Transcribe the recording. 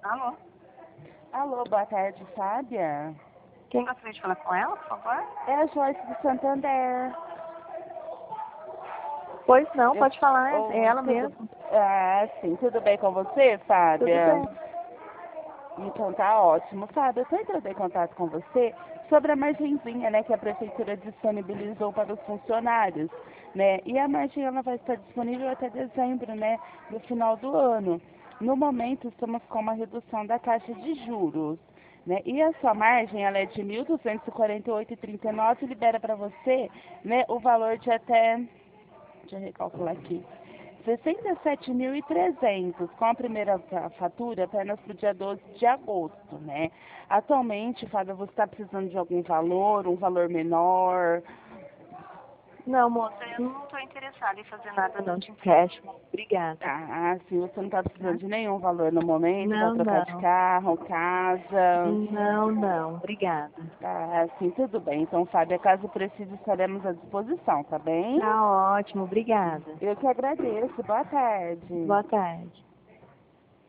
Alô? Alô, boa tarde, Fábia. Quem gostaria de falar com ela, por favor? É a Joyce do Santander. Pois não, Eu- pode falar, é ela mesmo. Sim, tudo bem com você, Tudo Fábia? bem. Então tá ótimo. Fábia, eu tô entrando em contato com você sobre a margenzinha, né, que a prefeitura disponibilizou para os funcionários, né? E a margem ela vai estar disponível até dezembro, né, do final do ano. No momento, estamos com uma redução da taxa de juros, né? E a sua margem, ela é de 1.248,39 e libera para você, né, o valor de até, deixa eu recalcular aqui, 67.300 com a primeira fatura apenas para o dia 12 de agosto, né? Atualmente, Fábio, você está precisando de algum valor, um valor menor? Não, moça, eu não estou interessada em fazer nada não de empréstimo. Obrigada. Sim, você não está precisando Tá? de nenhum valor no momento para Não, trocar de não. carro, casa. Não, não. Obrigada. Sim, tudo bem. Então, Fábio, caso precise, estaremos à disposição, tá bem? Tá ótimo, obrigada. Eu que agradeço. Boa tarde. Boa tarde.